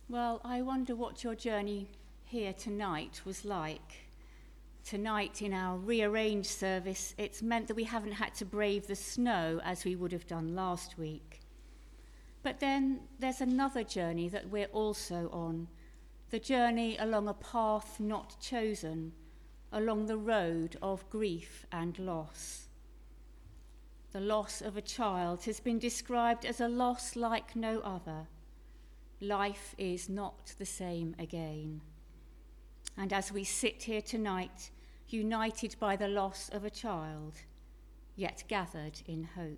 Well, I wonder what your journey here tonight was like. Tonight in our rearranged service, it's meant that we haven't had to brave the snow as we would have done last week. But then there's another journey that we're also on, the journey along a path not chosen, along the road of grief and loss. The loss of a child has been described as a loss like no other. Life is not the same again. And as we sit here tonight, united by the loss of a child, yet gathered in hope.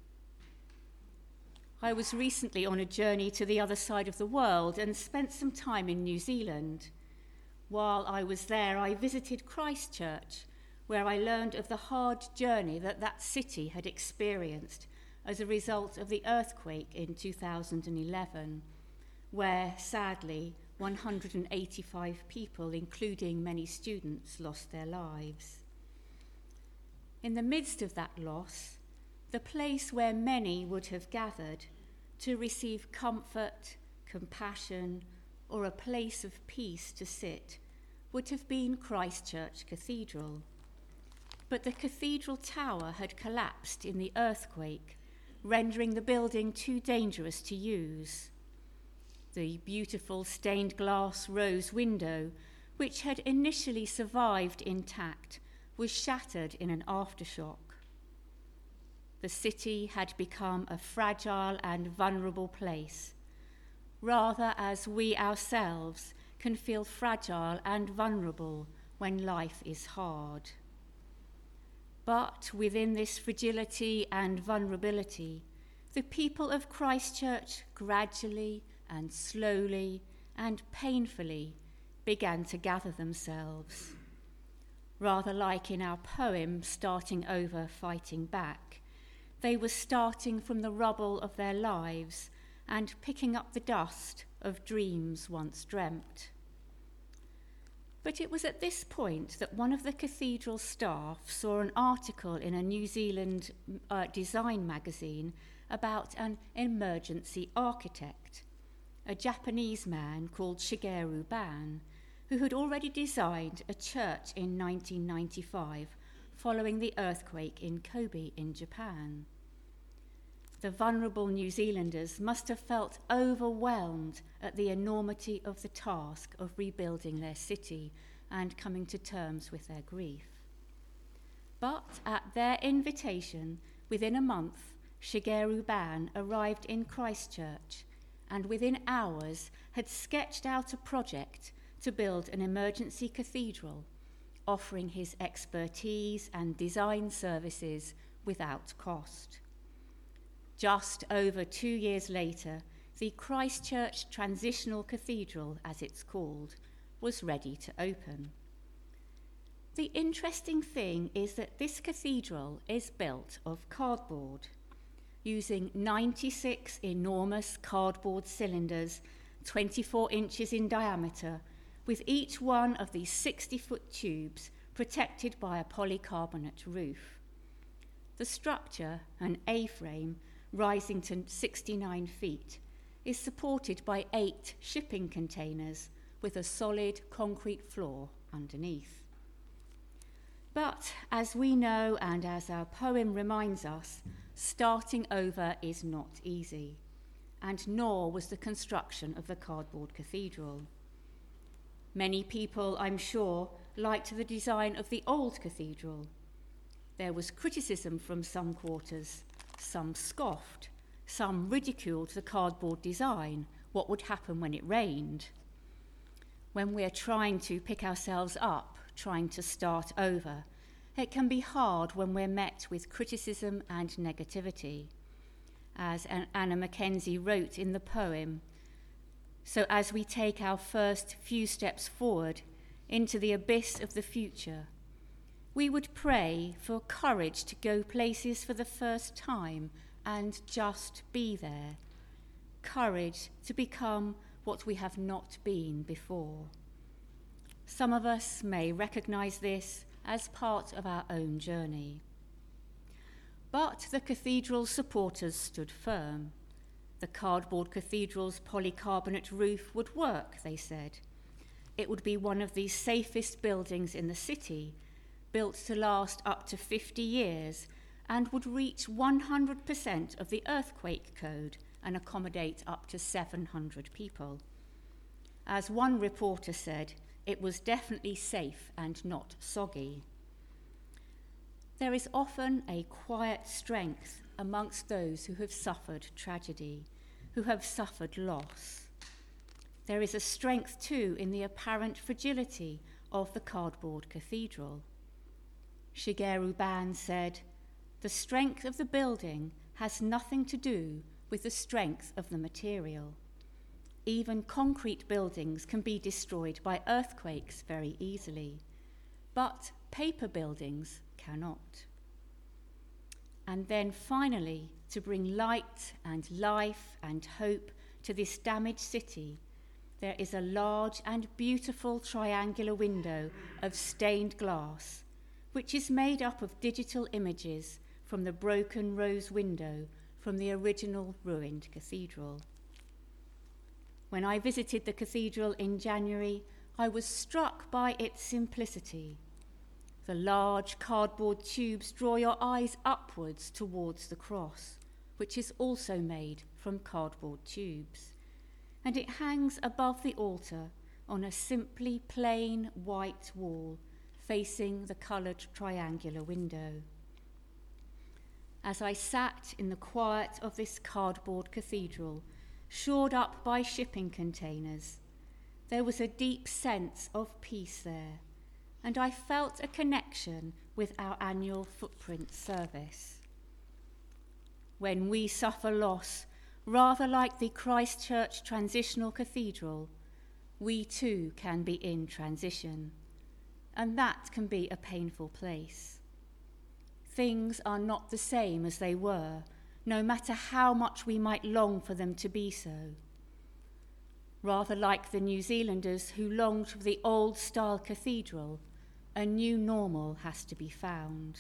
I was recently on a journey to the other side of the world and spent some time in New Zealand. While I was there, I visited Christchurch, where I learned of the hard journey that city had experienced as a result of the earthquake in 2011, where, sadly, 185 people, including many students, lost their lives. In the midst of that loss, the place where many would have gathered to receive comfort, compassion, or a place of peace to sit would have been Christchurch Cathedral. But the cathedral tower had collapsed in the earthquake, rendering the building too dangerous to use. The beautiful stained glass rose window, which had initially survived intact, was shattered in an aftershock. The city had become a fragile and vulnerable place, rather as we ourselves can feel fragile and vulnerable when life is hard. But within this fragility and vulnerability, the people of Christchurch gradually and slowly and painfully began to gather themselves. Rather like in our poem, Starting Over, Fighting Back, they were starting from the rubble of their lives and picking up the dust of dreams once dreamt. But it was at this point that one of the cathedral staff saw an article in a New Zealand design magazine about an emergency architect, a Japanese man called Shigeru Ban, who had already designed a church in 1995 following the earthquake in Kobe in Japan. The vulnerable New Zealanders must have felt overwhelmed at the enormity of the task of rebuilding their city and coming to terms with their grief. But at their invitation, within a month, Shigeru Ban arrived in Christchurch and within hours had sketched out a project to build an emergency cathedral, offering his expertise and design services without cost. Just over 2 years later, the Christchurch Transitional Cathedral, as it's called, was ready to open. The interesting thing is that this cathedral is built of cardboard, using 96 enormous cardboard cylinders, 24 inches in diameter, with each one of these 60-foot tubes protected by a polycarbonate roof. The structure, an A-frame, rising to 69 feet, is supported by 8 shipping containers with a solid concrete floor underneath. But as we know, and as our poem reminds us, starting over is not easy, and nor was the construction of the cardboard cathedral. Many people, I'm sure, liked the design of the old cathedral. There was criticism from some quarters. Some scoffed, some ridiculed the cardboard design. What would happen when it rained? When we're trying to pick ourselves up, trying to start over, it can be hard when we're met with criticism and negativity. As Anna Mackenzie wrote in the poem, so as we take our first few steps forward into the abyss of the future, we would pray for courage to go places for the first time and just be there. Courage to become what we have not been before. Some of us may recognize this as part of our own journey. But the cathedral's supporters stood firm. The cardboard cathedral's polycarbonate roof would work, they said. It would be one of the safest buildings in the city, built to last up to 50 years, and would reach 100% of the earthquake code and accommodate up to 700 people. As one reporter said, it was definitely safe and not soggy. There is often a quiet strength amongst those who have suffered tragedy, who have suffered loss. There is a strength too in the apparent fragility of the cardboard cathedral. Shigeru Ban said, "The strength of the building has nothing to do with the strength of the material. Even concrete buildings can be destroyed by earthquakes very easily, but paper buildings cannot." And then finally, to bring light and life and hope to this damaged city, there is a large and beautiful triangular window of stained glass, which is made up of digital images from the broken rose window from the original ruined cathedral. When I visited the cathedral in January, I was struck by its simplicity. The large cardboard tubes draw your eyes upwards towards the cross, which is also made from cardboard tubes, and it hangs above the altar on a simply plain white wall facing the coloured triangular window. As I sat in the quiet of this cardboard cathedral, shored up by shipping containers, there was a deep sense of peace there, and I felt a connection with our annual Footprint service. When we suffer loss, rather like the Christchurch Transitional Cathedral, we too can be in transition, and that can be a painful place. Things are not the same as they were, no matter how much we might long for them to be so. Rather like the New Zealanders who longed for the old-style cathedral, a new normal has to be found.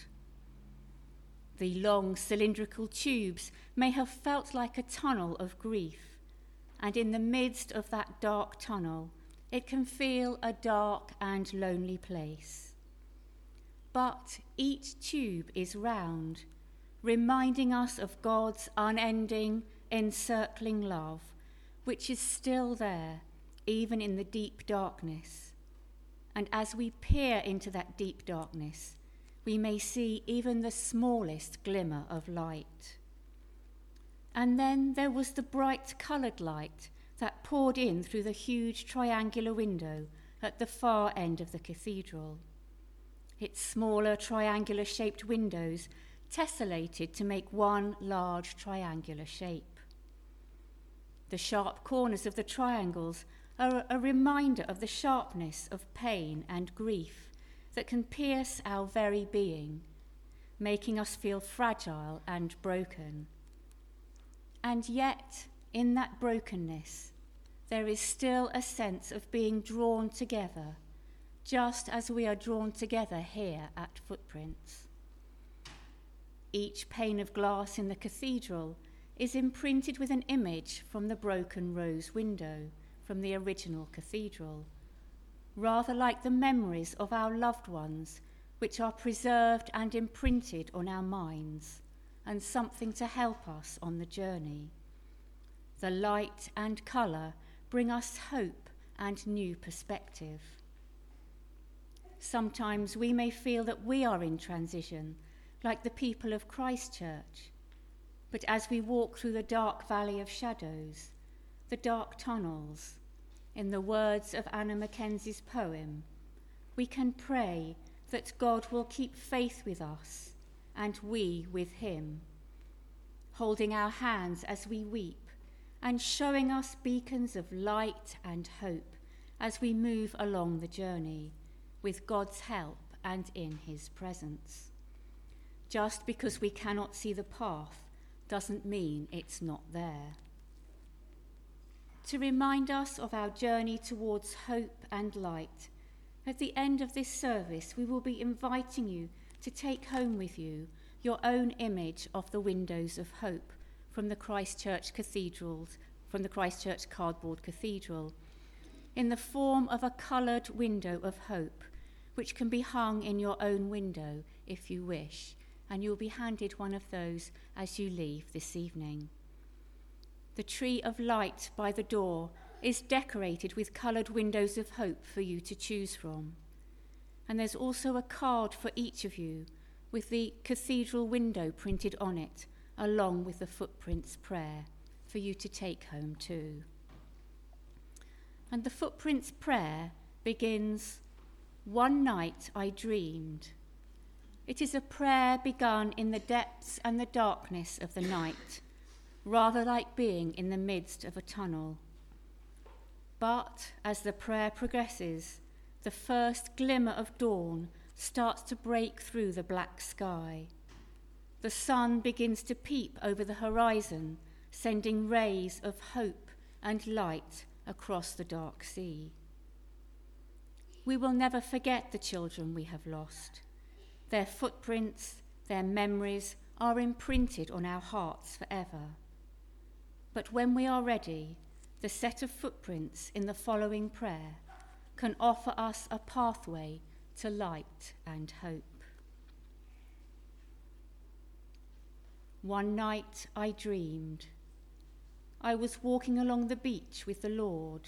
The long cylindrical tubes may have felt like a tunnel of grief, and in the midst of that dark tunnel, it can feel a dark and lonely place. But each tube is round, reminding us of God's unending, encircling love, which is still there, even in the deep darkness. And as we peer into that deep darkness, we may see even the smallest glimmer of light. And then there was the bright coloured light that poured in through the huge triangular window at the far end of the cathedral. Its smaller triangular-shaped windows tessellated to make one large triangular shape. The sharp corners of the triangles are a reminder of the sharpness of pain and grief that can pierce our very being, making us feel fragile and broken. And yet, in that brokenness, there is still a sense of being drawn together, just as we are drawn together here at Footprints. Each pane of glass in the cathedral is imprinted with an image from the broken rose window from the original cathedral, rather like the memories of our loved ones, which are preserved and imprinted on our minds, and something to help us on the journey. The light and colour bring us hope and new perspective. Sometimes we may feel that we are in transition, like the people of Christchurch, but as we walk through the dark valley of shadows, the dark tunnels, in the words of Anna Mackenzie's poem, we can pray that God will keep faith with us and we with him, holding our hands as we weep and showing us beacons of light and hope as we move along the journey with God's help and in his presence. Just because we cannot see the path doesn't mean it's not there. To remind us of our journey towards hope and light, at the end of this service, we will be inviting you to take home with you your own image of the windows of hope from the Christchurch cardboard cathedral, in the form of a coloured window of hope, which can be hung in your own window if you wish, and you'll be handed one of those as you leave this evening. The tree of light by the door is decorated with coloured windows of hope for you to choose from. And there's also a card for each of you with the cathedral window printed on it, along with the Footprints prayer for you to take home too. And the Footprints prayer begins, "One night I dreamed." It is a prayer begun in the depths and the darkness of the night, rather like being in the midst of a tunnel. But as the prayer progresses, the first glimmer of dawn starts to break through the black sky. The sun begins to peep over the horizon, sending rays of hope and light across the dark sea. We will never forget the children we have lost. Their footprints, their memories are imprinted on our hearts forever. But when we are ready, the set of footprints in the following prayer can offer us a pathway to light and hope. One night I dreamed. I was walking along the beach with the Lord.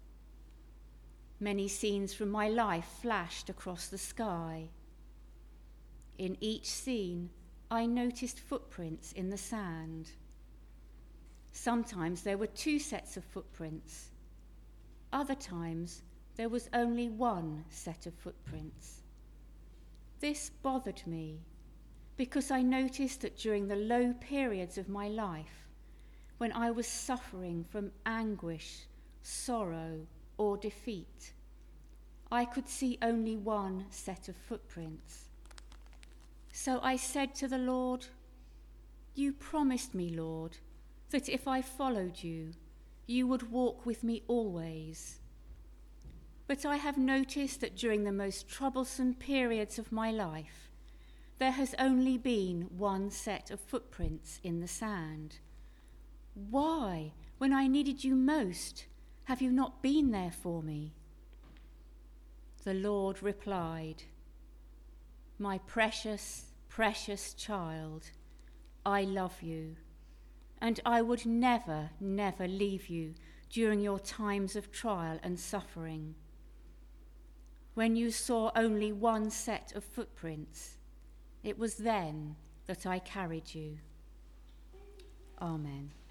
Many scenes from my life flashed across the sky. In each scene, I noticed footprints in the sand. Sometimes there were 2 sets of footprints. Other times, there was only 1 set of footprints. This bothered me because I noticed that during the low periods of my life, when I was suffering from anguish, sorrow, or defeat, I could see only 1 set of footprints. So I said to the Lord, "You promised me, Lord, that if I followed you, you would walk with me always. But I have noticed that during the most troublesome periods of my life, there has only been 1 set of footprints in the sand. Why, when I needed you most, have you not been there for me?" The Lord replied, "My precious, precious child, I love you, and I would never, never leave you during your times of trial and suffering. When you saw only 1 set of footprints, it was then that I carried you." Amen.